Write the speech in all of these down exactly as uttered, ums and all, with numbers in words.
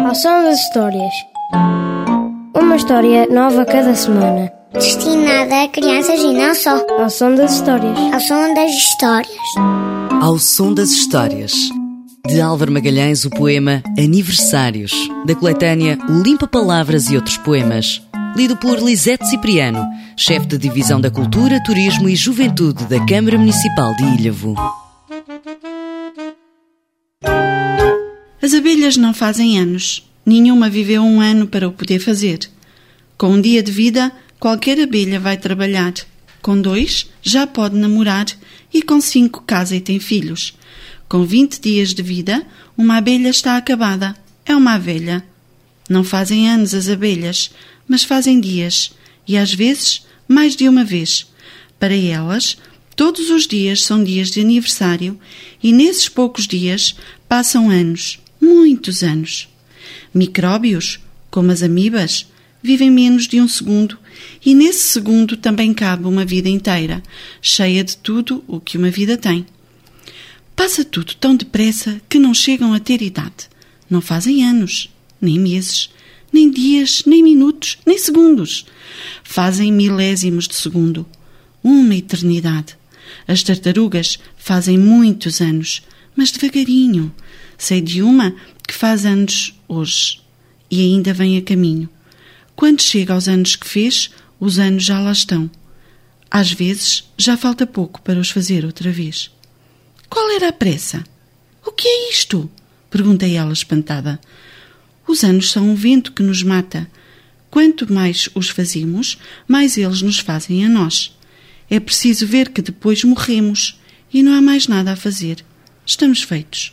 Ao som das histórias. Uma história nova cada semana. Destinada a crianças e não só. Ao som das histórias. Ao som das histórias. Ao som das histórias. De Álvaro Magalhães, o poema Aniversários, da coletânea O Limpa Palavras e Outros Poemas, lido por Lisete Cipriano, chefe de Divisão da Cultura, Turismo e Juventude da Câmara Municipal de Ilhavo. As abelhas não fazem anos. Nenhuma viveu um ano para o poder fazer. Com um dia de vida, qualquer abelha vai trabalhar. Com dois, já pode namorar e com cinco casa e tem filhos. Com vinte dias de vida, uma abelha está acabada. É uma abelha. Não fazem anos as abelhas, mas fazem dias, e às vezes mais de uma vez. Para elas, todos os dias são dias de aniversário, e nesses poucos dias passam anos, muitos anos. Micróbios, como as amibas, vivem menos de um segundo, e nesse segundo também cabe uma vida inteira, cheia de tudo o que uma vida tem. Passa tudo tão depressa que não chegam a ter idade. Não fazem anos, nem meses, nem dias, nem minutos, nem segundos. Fazem milésimos de segundo. Uma eternidade. As tartarugas fazem muitos anos, mas devagarinho. Sei de uma que faz anos hoje e ainda vem a caminho. Quando chega aos anos que fez, os anos já lá estão. Às vezes já falta pouco para os fazer outra vez. Qual era a pressa? O que é isto? Perguntei ela espantada. Os anos são um vento que nos mata. Quanto mais os fazemos, mais eles nos fazem a nós. É preciso ver que depois morremos e não há mais nada a fazer. Estamos feitos.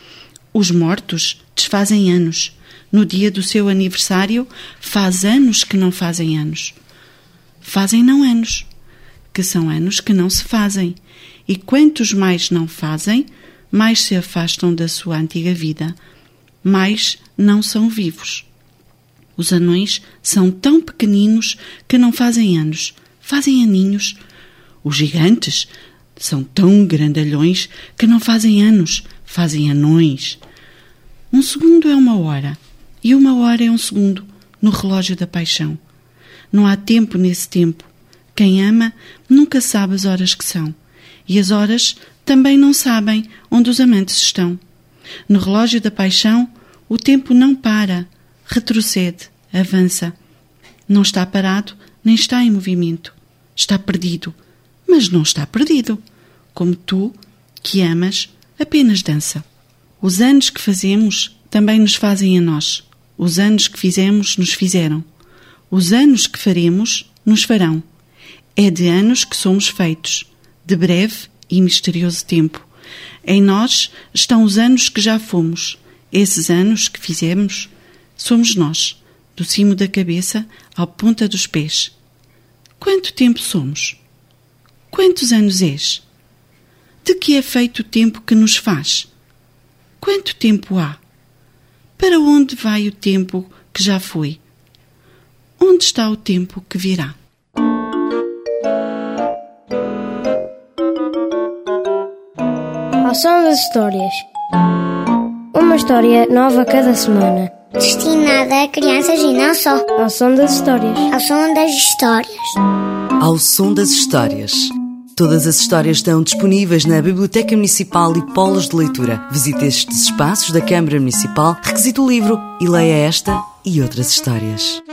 Os mortos desfazem anos. No dia do seu aniversário, faz anos que não fazem anos. Fazem não anos, que são anos que não se fazem. E quantos mais não fazem, mais se afastam da sua antiga vida, mais não são vivos. Os anões são tão pequeninos que não fazem anos, fazem aninhos. Os gigantes são tão grandalhões que não fazem anos, fazem anões. Um segundo é uma hora, e uma hora é um segundo no relógio da paixão. Não há tempo nesse tempo. Quem ama nunca sabe as horas que são. E as horas também não sabem onde os amantes estão. No relógio da paixão, o tempo não para, retrocede, avança. Não está parado, nem está em movimento. Está perdido, mas não está perdido. Como tu, que amas, apenas dança. Os anos que fazemos também nos fazem a nós. Os anos que fizemos nos fizeram. Os anos que faremos nos farão. É de anos que somos feitos, de breve e misterioso tempo. Em nós estão os anos que já fomos. Esses anos que fizemos somos nós, do cimo da cabeça à ponta dos pés. Quanto tempo somos? Quantos anos és? De que é feito o tempo que nos faz? Quanto tempo há? Para onde vai o tempo que já foi? Onde está o tempo que virá? Ao som das histórias. Uma história nova cada semana. Destinada a crianças e não só. Ao som das histórias. Ao som das histórias. Ao som das histórias. Todas as histórias estão disponíveis na Biblioteca Municipal e Polos de Leitura. Visite estes espaços da Câmara Municipal, requisite o livro e leia esta e outras histórias.